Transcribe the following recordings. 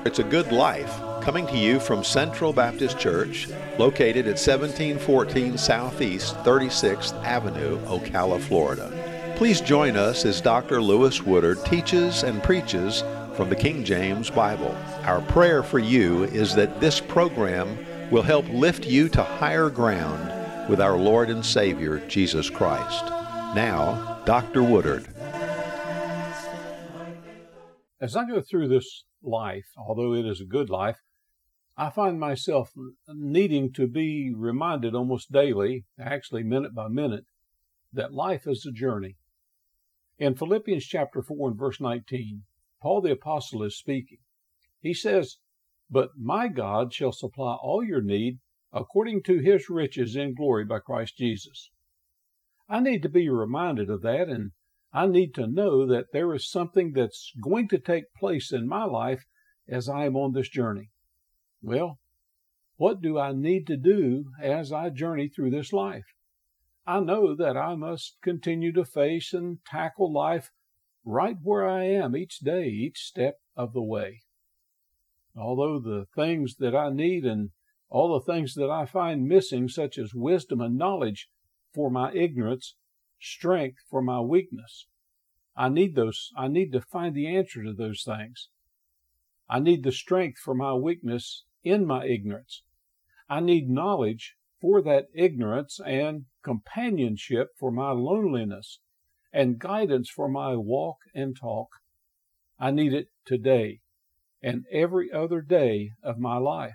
It's a Good Life, coming to you from Central Baptist Church, located at 1714 Southeast 36th Avenue, Ocala, Florida. Please join us as Dr. Lewis Woodard teaches and preaches from the King James Bible. Our prayer for you is that this program will help lift you to higher ground with our Lord and Savior, Jesus Christ. Now, Dr. Woodard. As I go through this life, although it is a good life, I find myself needing to be reminded almost daily, actually minute by minute, that life is a journey. In Philippians chapter 4 and verse 19, Paul the Apostle is speaking. He says, "But my God shall supply all your need according to his riches in glory by Christ Jesus." I need to be reminded of that, and I need to know that there is something that's going to take place in my life as I am on this journey. Well, what do I need to do as I journey through this life? I know that I must continue to face and tackle life right where I am each day, each step of the way. Although the things that I need and all the things that I find missing, such as wisdom and knowledge for my ignorance, strength for my weakness, I need to find the answer to those things. I need the strength for my weakness in my ignorance. I need knowledge for that ignorance and companionship for my loneliness and guidance for my walk and talk. I need it today and every other day of my life.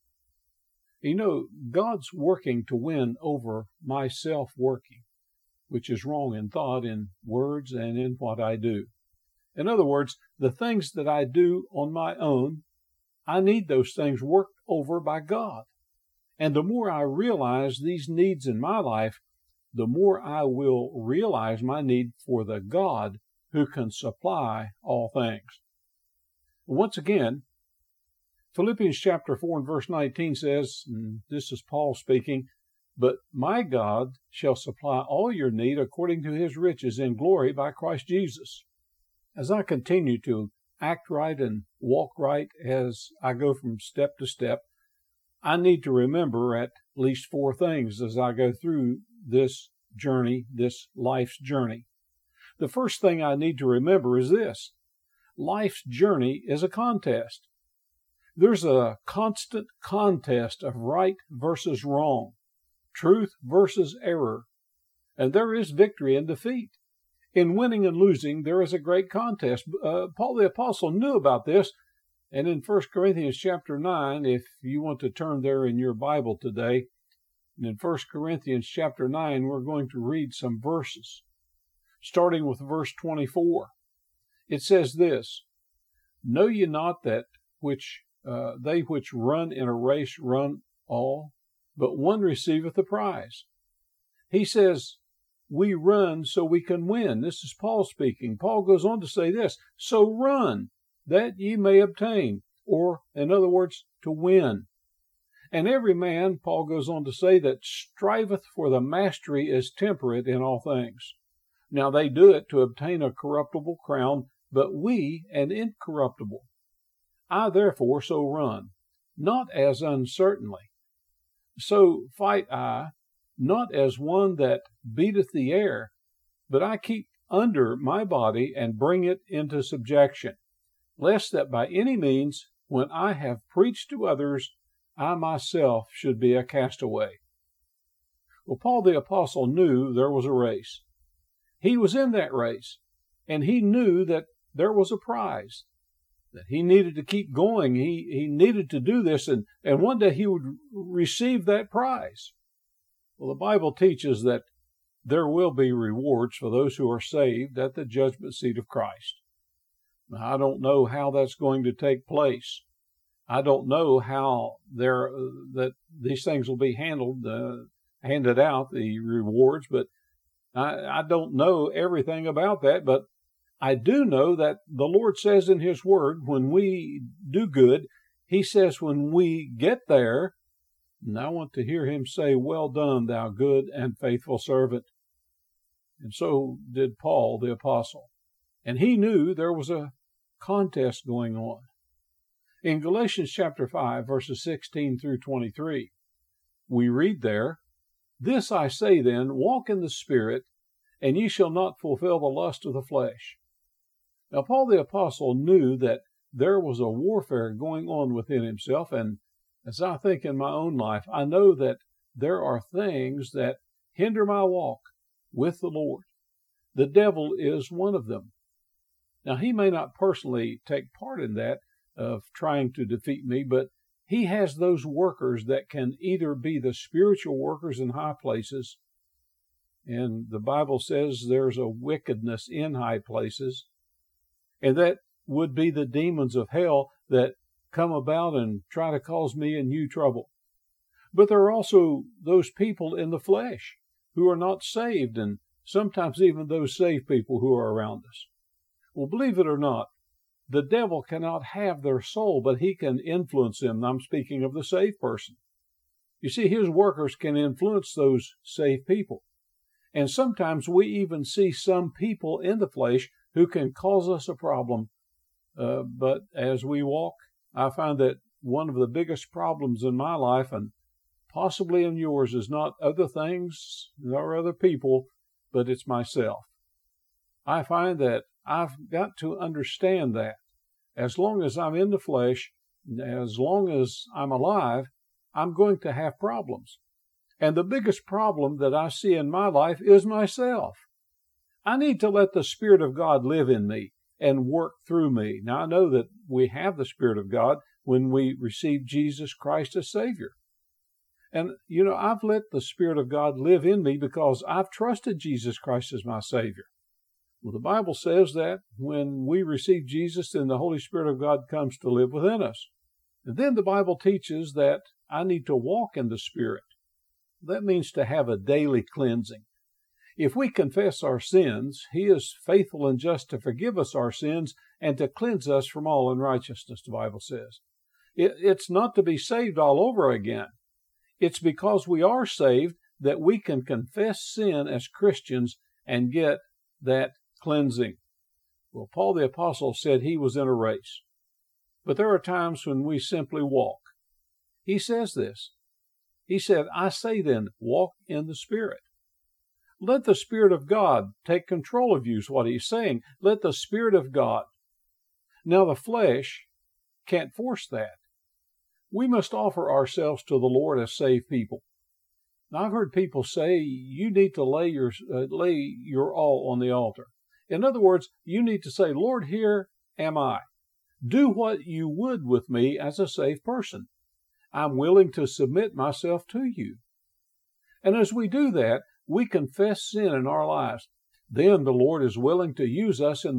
You know, God's working to win over my self-working, which is wrong in thought, in words, and in what I do. In other words, the things that I do on my own, I need those things worked over by God. And the more I realize these needs in my life, the more I will realize my need for the God who can supply all things. Once again, Philippians chapter 4 and verse 19 says, and this is Paul speaking, "But my God shall supply all your need according to his riches in glory by Christ Jesus." As I continue to act right and walk right as I go from step to step, I need to remember at least four things as I go through this journey, this life's journey. The first thing I need to remember is this: life's journey is a contest. There's a constant contest of right versus wrong, truth versus error, and there is victory and defeat. In winning and losing, there is a great contest. Paul the Apostle knew about this, and in 1 Corinthians chapter 9, if you want to turn there in your Bible today, and in 1 Corinthians chapter 9, we're going to read some verses, starting with verse 24. It says this, "Know ye not that they which run in a race run all, but one receiveth the prize?" He says, we run so we can win. This is Paul speaking. Paul goes on to say this, "So run, that ye may obtain," or, in other words, to win. "And every man," Paul goes on to say, "that striveth for the mastery is temperate in all things. Now they do it to obtain a corruptible crown, but we an incorruptible. I therefore so run, not as uncertainly. So fight I, not as one that beateth the air, but I keep under my body and bring it into subjection, lest that by any means, when I have preached to others, I myself should be a castaway." Well, Paul the Apostle knew there was a race. He was in that race, and he knew that there was a prize, that he needed to keep going. He needed to do this, and one day he would receive that prize. Well, the Bible teaches that there will be rewards for those who are saved at the judgment seat of Christ. Now, I don't know how that's going to take place. I don't know how that these things will be handed out, the rewards, but I don't know everything about that, but I do know that the Lord says in his word, when we do good, he says when we get there, and I want to hear him say, "Well done, thou good and faithful servant." And so did Paul the Apostle. And he knew there was a contest going on. In Galatians chapter 5, verses 16 through 23, we read there, "This I say then, walk in the Spirit, and ye shall not fulfill the lust of the flesh." Now, Paul the Apostle knew that there was a warfare going on within himself, and as I think in my own life, I know that there are things that hinder my walk with the Lord. The devil is one of them. Now, he may not personally take part in that, of trying to defeat me, but he has those workers that can either be the spiritual workers in high places, and the Bible says there's a wickedness in high places, and that would be the demons of hell that come about and try to cause me and you trouble. But there are also those people in the flesh who are not saved, and sometimes even those saved people who are around us. Well, believe it or not, the devil cannot have their soul, but he can influence them. I'm speaking of the saved person. You see, his workers can influence those saved people. And sometimes we even see some people in the flesh who can cause us a problem. But as we walk, I find that one of the biggest problems in my life, and possibly in yours, is not other things nor other people, but it's myself. I find that I've got to understand that as long as I'm in the flesh, as long as I'm alive, I'm going to have problems. And the biggest problem that I see in my life is myself. I need to let the Spirit of God live in me and work through me. Now, I know that we have the Spirit of God when we receive Jesus Christ as Savior. And, I've let the Spirit of God live in me because I've trusted Jesus Christ as my Savior. Well, the Bible says that when we receive Jesus, then the Holy Spirit of God comes to live within us. And then the Bible teaches that I need to walk in the Spirit. That means to have a daily cleansing. If we confess our sins, He is faithful and just to forgive us our sins and to cleanse us from all unrighteousness, the Bible says. It's not to be saved all over again. It's because we are saved that we can confess sin as Christians and get that cleansing. Well, Paul the Apostle said he was in a race. But there are times when we simply walk. He says this. He said, "I say then, walk in the Spirit." Let the Spirit of God take control of you is what he's saying. Let the Spirit of God. Now, the flesh can't force that. We must offer ourselves to the Lord as saved people. Now, I've heard people say you need to lay your all on the altar. In other words, you need to say, "Lord, here am I. Do what you would with me as a saved person. I'm willing to submit myself to you." And as we do that, we confess sin in our lives. Then the Lord is willing to use us in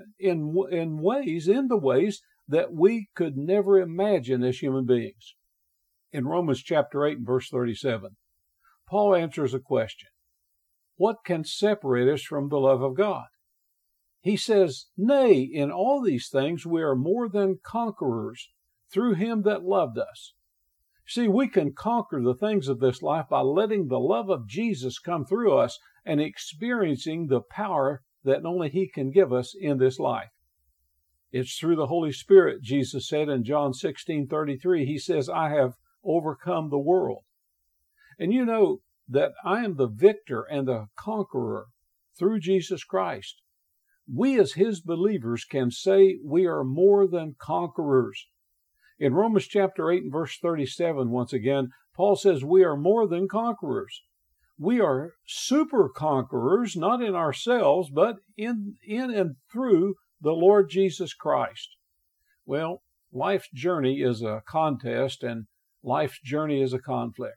the ways that we could never imagine as human beings. In Romans chapter 8 and verse 37, Paul answers a question. What can separate us from the love of God? He says, "Nay, in all these things we are more than conquerors through Him that loved us." See, we can conquer the things of this life by letting the love of Jesus come through us and experiencing the power that only He can give us in this life. It's through the Holy Spirit, Jesus said in John 16:33, He says, "I have overcome the world." And you know that I am the victor and the conqueror through Jesus Christ. We as His believers can say we are more than conquerors. In Romans chapter 8 and verse 37, once again, Paul says we are more than conquerors. We are super conquerors, not in ourselves, but in and through the Lord Jesus Christ. Well, life's journey is a contest, and life's journey is a conflict.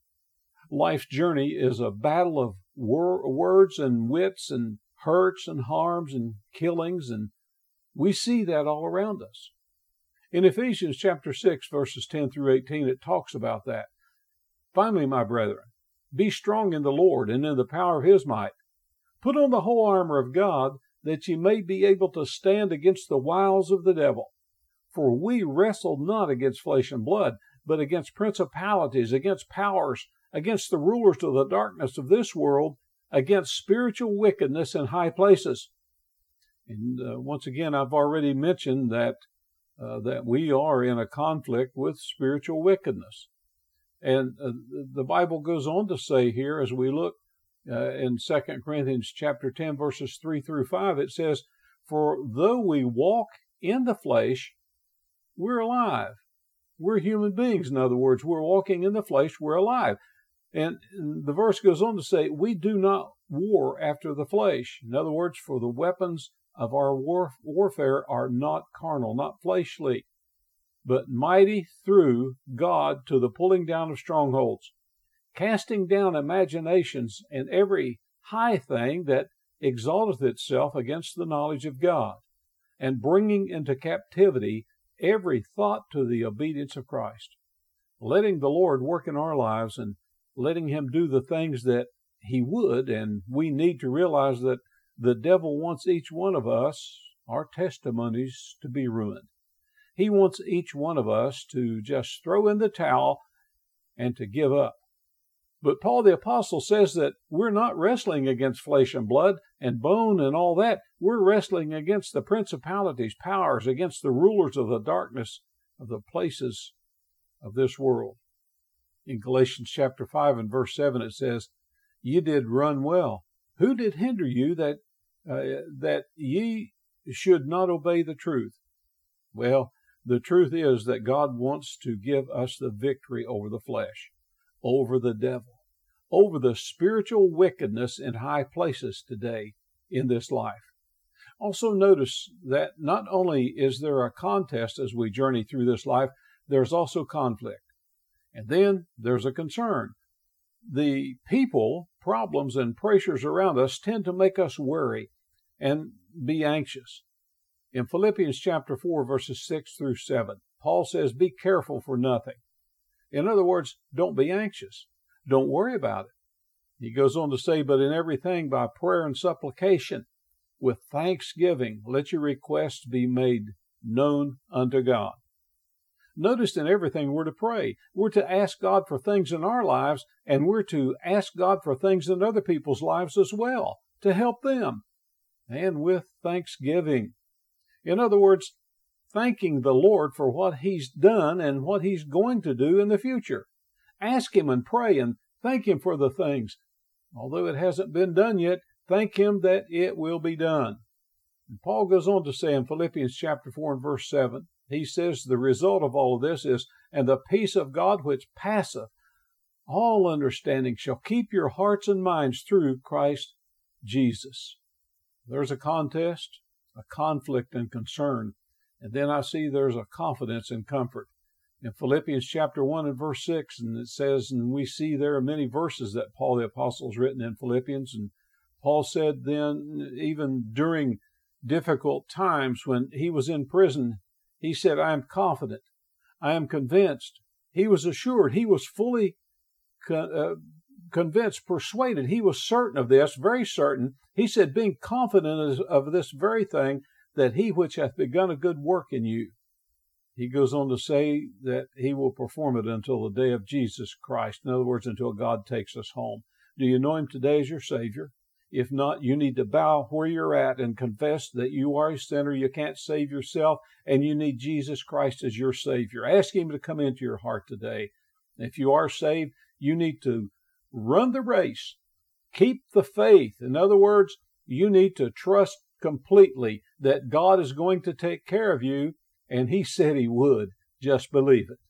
Life's journey is a battle of words and wits and hurts and harms and killings, and we see that all around us. In Ephesians chapter 6, verses 10 through 18, it talks about that. "Finally, my brethren, be strong in the Lord and in the power of His might. Put on the whole armor of God, that ye may be able to stand against the wiles of the devil. For we wrestle not against flesh and blood, but against principalities, against powers, against the rulers of the darkness of this world, against spiritual wickedness in high places." And once again, I've already mentioned that that we are in a conflict with spiritual wickedness. And the Bible goes on to say here, as we look in 2 Corinthians chapter 10, verses 3 through 5, it says, "For though we walk in the flesh, we're alive." We're human beings, in other words. We're walking in the flesh, we're alive. And the verse goes on to say, "We do not war after the flesh." In other words, for the weapons of our warfare are not carnal, not fleshly, but mighty through God to the pulling down of strongholds, casting down imaginations and every high thing that exalteth itself against the knowledge of God, and bringing into captivity every thought to the obedience of Christ. Letting the Lord work in our lives and letting Him do the things that He would, and we need to realize that the devil wants each one of us, our testimonies, to be ruined. He wants each one of us to just throw in the towel and to give up. But Paul the Apostle says that we're not wrestling against flesh and blood and bone and all that. We're wrestling against the principalities, powers, against the rulers of the darkness of the places of this world. In Galatians chapter 5 and verse 7 it says, "Ye did run well. Who did hinder you that ye should not obey the truth?" Well, the truth is that God wants to give us the victory over the flesh, over the devil, over the spiritual wickedness in high places today in this life. Also notice that not only is there a contest as we journey through this life, there's also conflict. And then there's a concern. The people, problems, and pressures around us tend to make us worry and be anxious. In Philippians chapter 4, verses 6 through 7, Paul says, "Be careful for nothing." In other words, don't be anxious. Don't worry about it. He goes on to say, "But in everything by prayer and supplication, with thanksgiving, let your requests be made known unto God." Notice in everything we're to pray. We're to ask God for things in our lives, and we're to ask God for things in other people's lives as well, to help them, and with thanksgiving. In other words, thanking the Lord for what He's done and what He's going to do in the future. Ask Him and pray and thank Him for the things. Although it hasn't been done yet, thank Him that it will be done. And Paul goes on to say in Philippians chapter 4 and verse 7, he says the result of all of this is, "And the peace of God which passeth all understanding shall keep your hearts and minds through Christ Jesus." There's a contest, a conflict and concern, and then I see there's a confidence and comfort. In Philippians chapter 1 and verse 6, and it says, and we see there are many verses that Paul the Apostle has written in Philippians, and Paul said then, even during difficult times when he was in prison, he said, "I am confident, I am convinced." He was assured, he was fully convinced, persuaded, he was certain of this, very certain. He said, being confident of this very thing, that he which hath begun a good work in you, he goes on to say that he will perform it until the day of Jesus Christ. In other words, until God takes us home. Do you know Him today as your Savior? If not, you need to bow where you're at and confess that you are a sinner, you can't save yourself, and you need Jesus Christ as your Savior. Ask Him to come into your heart today. If you are saved, you need to run the race. Keep the faith. In other words, you need to trust completely that God is going to take care of you, and He said He would. Just believe it.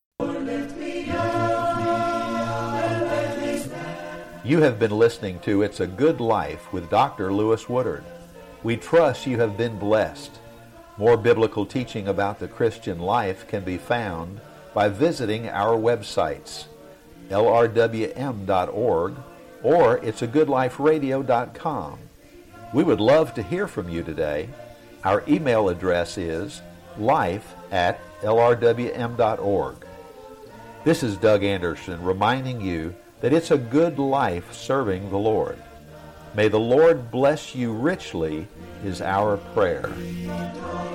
You have been listening to It's a Good Life with Dr. Lewis Woodard. We trust you have been blessed. More biblical teaching about the Christian life can be found by visiting our websites, lrwm.org or it'sagoodliferadio.com. We would love to hear from you today. Our email address is life@lrwm.org. This is Doug Anderson reminding you that it's a good life serving the Lord. May the Lord bless you richly is our prayer.